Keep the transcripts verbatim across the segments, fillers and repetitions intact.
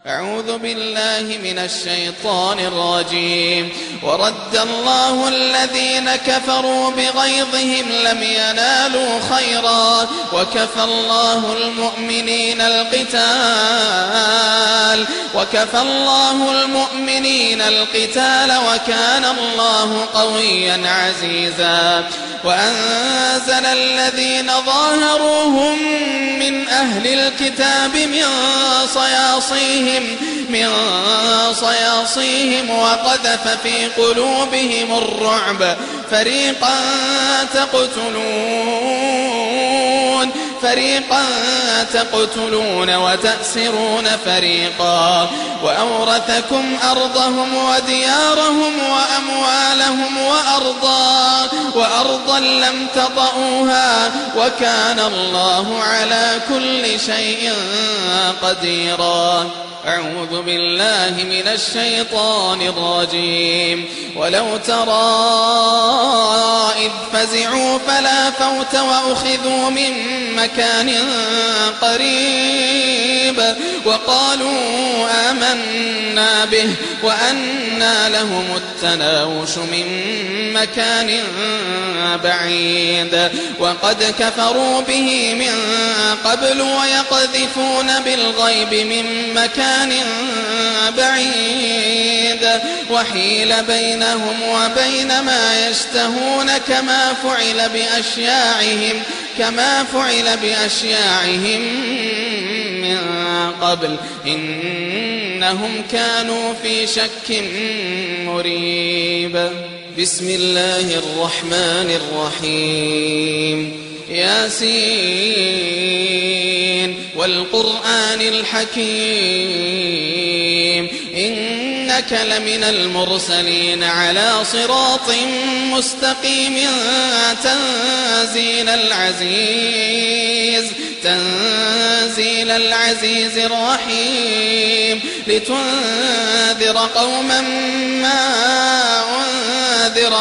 أعوذ بالله من الشيطان الرجيم. ورد الله الذين كفروا بغيظهم لم ينالوا خيرا وكفى الله المؤمنين القتال وكفى الله المؤمنين القتال وكان الله قويا عزيزا. وأنزل الذين ظاهروهم من أهل الكتاب من صياصيهم من صياصيهم وقذف في قلوبهم الرعب فريقا تقتلون فريقا تقتلون وتأسرون فريقا وأورثكم أرضهم وديارهم وأموالهم وأرضا وأرضا لم تطئوها وكان الله على كل شيء قديرا. أعوذ بالله من الشيطان الرجيم. ولو ترى إذ فزعوا فلا فوت وأخذوا من مكان قريب وقالوا آمنا به وأنى لهم التناوش من مكان بعيد وقد كفروا به من قبل ويقذفون بالغيب من مكان بعيد وحيل بينهم وبين ما يشتهون كما فعل بأشياعهم كما فعل بأشياعهم من قبل إنهم كانوا في شك مريب. بسم الله الرحمن الرحيم. ياسين والقرآن الحكيم إنك لمن المرسلين على صراط مستقيم تنزيل العزيز تنزيل العزيز الرحيم لتنذر قوما ما أنذر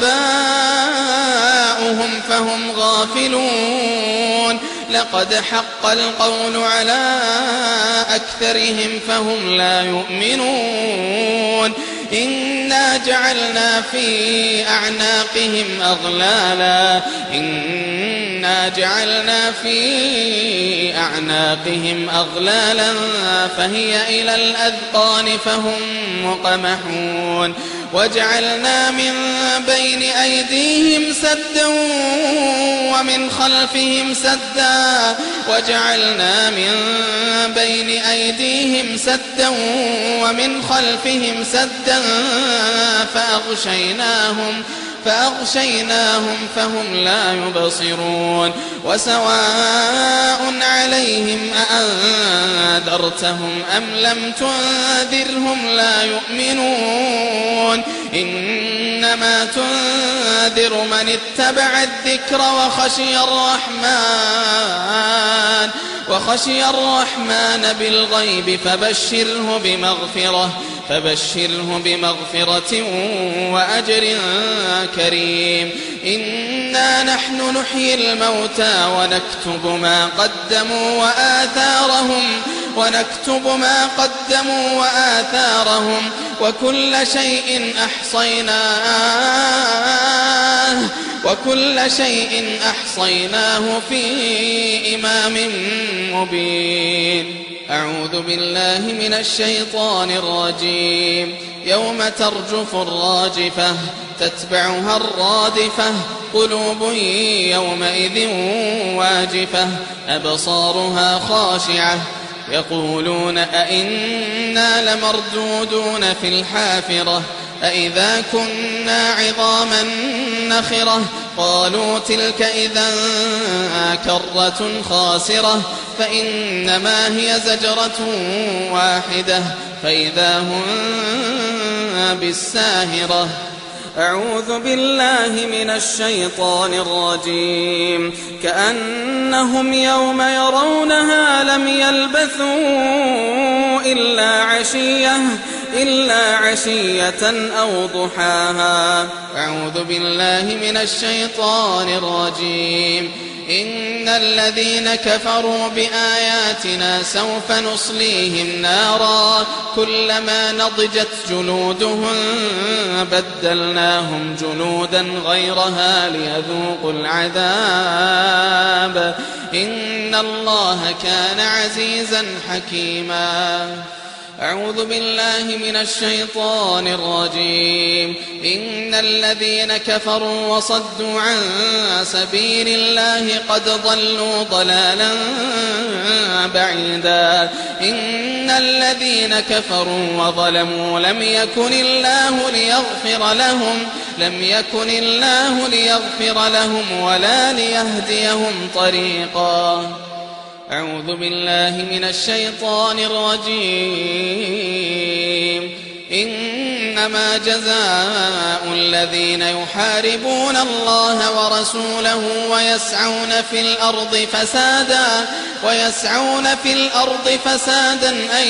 آباؤهم فهم غافلون. لقد حق القول على أكثرهم فهم لا يؤمنون. إنا جعلنا في أعناقهم أغلالا إنا جعلنا في أعناقهم أغلالا فهي إلى الأذقان فهم مقمحون. وجعلنا من بين أيديهم سدا ومن خلفهم سدا وجعلنا من بين أيديهم سدا ومن خلفهم سدا فأغشيناهم فأغشيناهم فهم لا يبصرون. وسواء عليهم أأنذرتهم أم لم تنذرهم لا يؤمنون. إنما تنذر من اتبع الذكر وخشي الرحمن وخشي الرحمن بالغيب فبشره بمغفرة فبشره بمغفرة وأجر كريم. إنا نحن نحيي الموتى ونكتب ما قدموا وآثارهم ونكتب ما قدموا وآثارهم وكل شيء أحصيناه وكل شيء أحصيناه في إمام مبين. أعوذ بالله من الشيطان الرجيم. يوم ترجف الراجفة تتبعها الرادفة قلوب يومئذ واجفة أبصارها خاشعة يقولون أئنا لمردودون في الحافرة أئذا كنا عظاما نخرة قالوا تلك إذا كرة خاسرة فإنما هي زجرة واحدة فإذا هم بالساهرة. أعوذ بالله من الشيطان الرجيم. كأنهم يوم يرونها لم يلبثوا إلا عشية إلا عشية أو ضحاها. أعوذ بالله من الشيطان الرجيم. إن الذين كفروا بآياتنا سوف نصليهم نارا كلما نضجت جلودهم بدلناهم جلودا غيرها ليذوقوا العذاب إن الله كان عزيزا حكيما. أعوذ بالله من الشيطان الرجيم. إن الذين كفروا وصدوا عن سبيل الله قد ضلوا ضلالا بعيدا. إن الذين كفروا وظلموا لم يكن الله ليغفر لهم لم يكن الله ليغفر لهم ولا ليهديهم طريقا. أعوذ بالله من الشيطان الرجيم. إنما جزاء الذين يحاربون الله ورسوله ويسعون في الأرض فسادا ويسعون في الأرض فسادا أن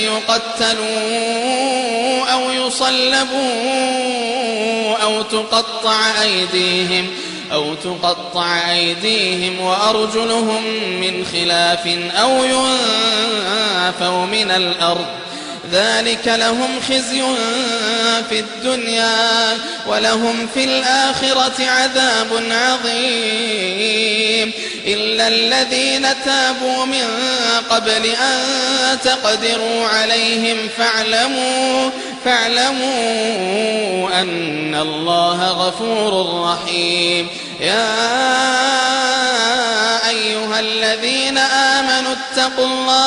يقتلوا أو يصلبوا أو تقطع أيديهم أو تقطع أيديهم وأرجلهم من خلاف أو ينفوا من الأرض ذلك لهم خزي في الدنيا ولهم في الآخرة عذاب عظيم. إلا الذين تابوا من قبل أن تقدروا عليهم فاعلموا فاعلموا أن الله غفور رحيم. يا أيها الذين آمنوا اتقوا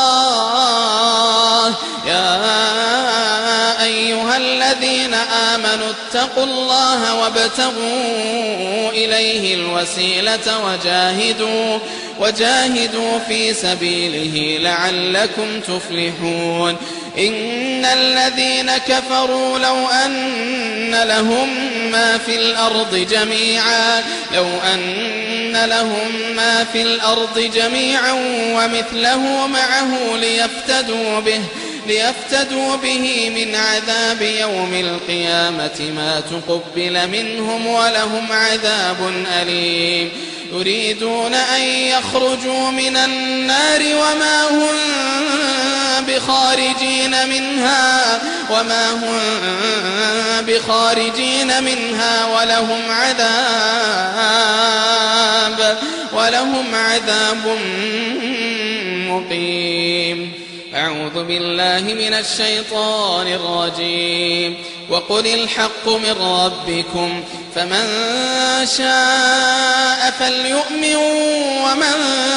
الله يا أيها الذين آمنوا اتقوا الله وابتغوا إليه الوسيلة وجاهدوا وجاهدوا في سبيله لعلكم تفلحون. إن الذين كفروا لو أن لهم ما في الأرض جميعا لو أن لهم ما في الأرض جميعا ومثله معه ليفتدوا به ليفتدوا به من عذاب يوم القيامة ما تقبل منهم ولهم عذاب أليم. يريدون أن يخرجوا من النار وما هم بخارجين منها وما هم بخارجين منها ولهم عذاب ولهم عذاب مقيم. أعوذ بالله من الشيطان الرجيم. وقل الحق من ربكم فمن شاء فليؤمن ومن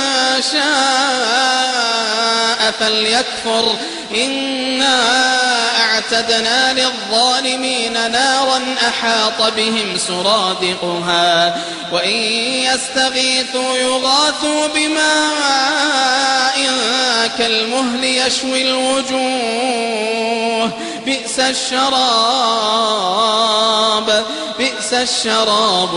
شاء فليكفر. إنا أعتدنا للظالمين نارا أحاط بهم سرادقها وإن يستغيثوا يغاثوا بماء كالمهل يشوي الوجوه بئس الشراب بئس الشراب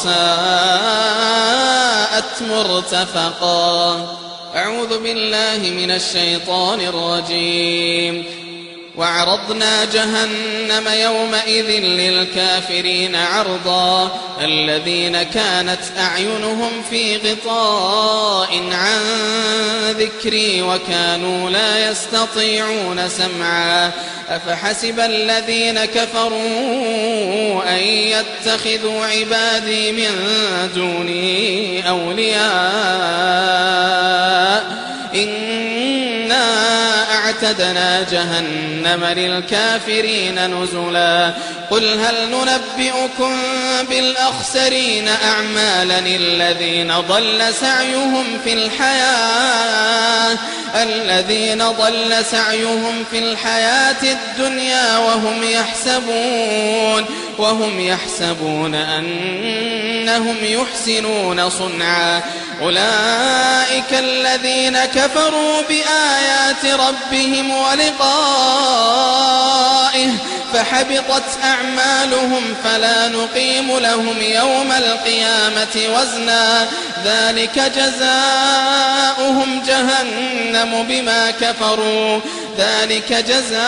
وساءت مرتفقا. أعوذ بالله من الشيطان الرجيم. وعرضنا جهنم يومئذ للكافرين عرضا الذين كانت أعينهم في غطاء عن ذكري وكانوا لا يستطيعون سمعا. أفحسب الذين كفروا أن يتخذوا عبادي من دوني أولياء إنا أعتدنا جهنم للكافرين نزلا. قل هل ننبئكم بالأخسرين أعمالا الذين ضل سعيهم في الحياة الذين ضل سعيهم في الحياة الدنيا وهم يحسبون وهم يحسبون أنهم يحسنون صنعا. أولئك الذين كفروا بآيات ربهم ولقائه فحبطت أعمالهم فلا نقيم لهم يوم القيامة وزنا. ذلك جزاؤهم جهنم بما كفروا ذلك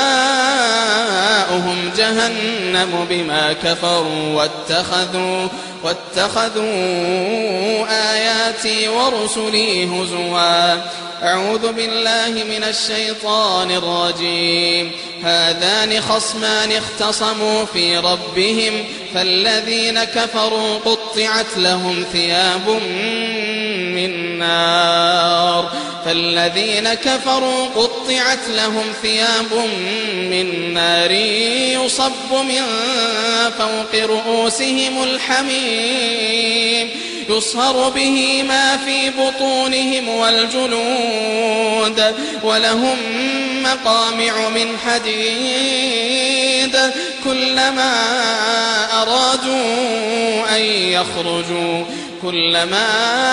جزاؤهم جهنم بما كفروا واتخذوا واتخذوا آياتي ورسلي هزوا. أعوذ بالله من الشيطان الرجيم. هذان خصمان اختصموا في ربهم فالذين كفروا قطعت لهم ثياب من نار فالذين كفروا قطعت لهم ثياب من نار يصب من فوق رؤوسهم الحميم يصهر به ما في بطونهم والجلود ولهم مقامع من حديد كلما أرادوا أن يخرجوا كلما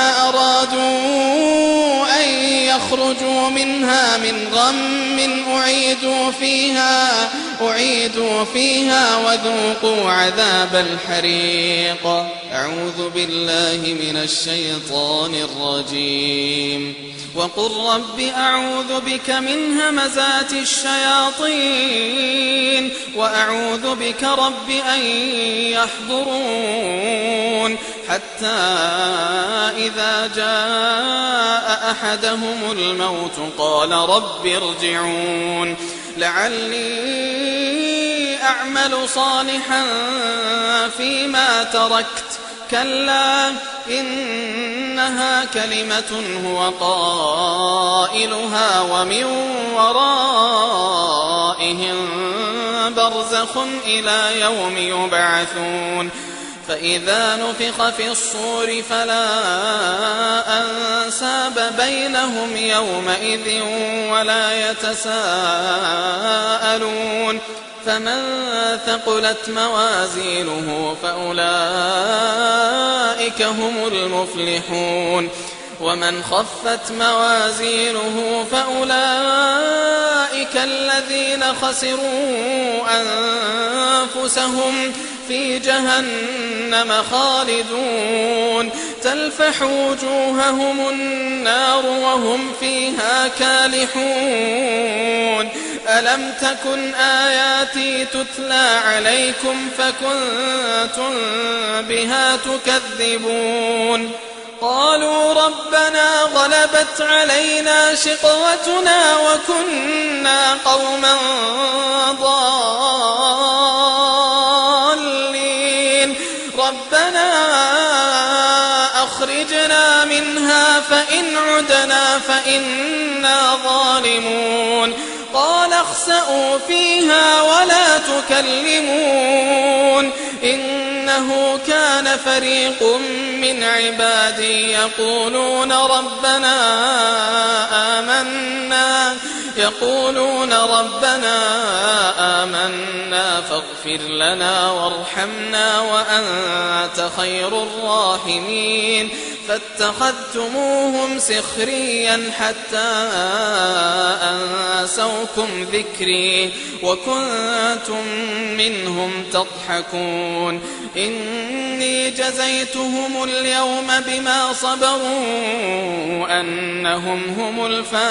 أرادوا أن يخرجوا منها من غم أعيدوا فيها أعيدوا فيها وذوقوا عذاب الحريق. أعوذ بالله من الشيطان الرجيم. وقل رب أعوذ بك من همزات الشياطين وأعوذ بك رب أن يحضرون حتى إذا جاء أحدهم الموت قال رب ارجعون لعلي أعمل صالحا فيما تركت كلا إنها كلمة هو قائلها ومن ورائهم برزخ إلى يوم يبعثون فإذا نفخ في الصور فلا أنساب بينهم يومئذ ولا يتساءلون فمن ثقلت موازينه فأولئك هم المفلحون ومن خفت موازينه فأولئك الذين خسروا أنفسهم في جهنم خالدون تلفح وجوههم النار وهم فيها كالحون ألم تكن آياتي تتلى عليكم فكنتم بها تكذبون قالوا ربنا غلبت علينا شقوتنا وكنا قوما ضالين ربنا أخرجنا منها فإن عدنا فإنا ظالمون قال اخسئوا فيها ولا تكلمون إنه كان فريق من عبادي يقولون ربنا آمنا يقولون ربنا آمنا فاغفر لنا وارحمنا وأنت خير الراحمين فاتخذتموهم سخريا حتى أنسوكم ذكري وكنتم منهم تضحكون إني جزيتهم اليوم بما صبروا أنهم هم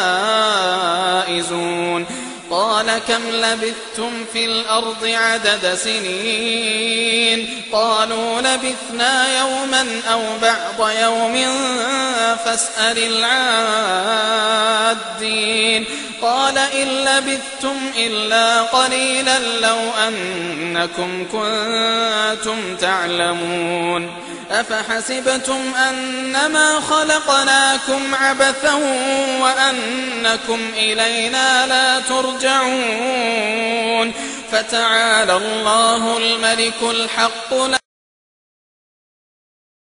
الفائزون قال كم لبثتم في الأرض عدد سنين قالوا لبثنا يوما أو بعض يوم فاسأل العادين قال إن لبثتم إلا قليلا لو أنكم كنتم تعلمون أفحسبتم أنما خلقناكم عبثا وأنكم إلينا لا ترجعون فتعالى الله الملك الحق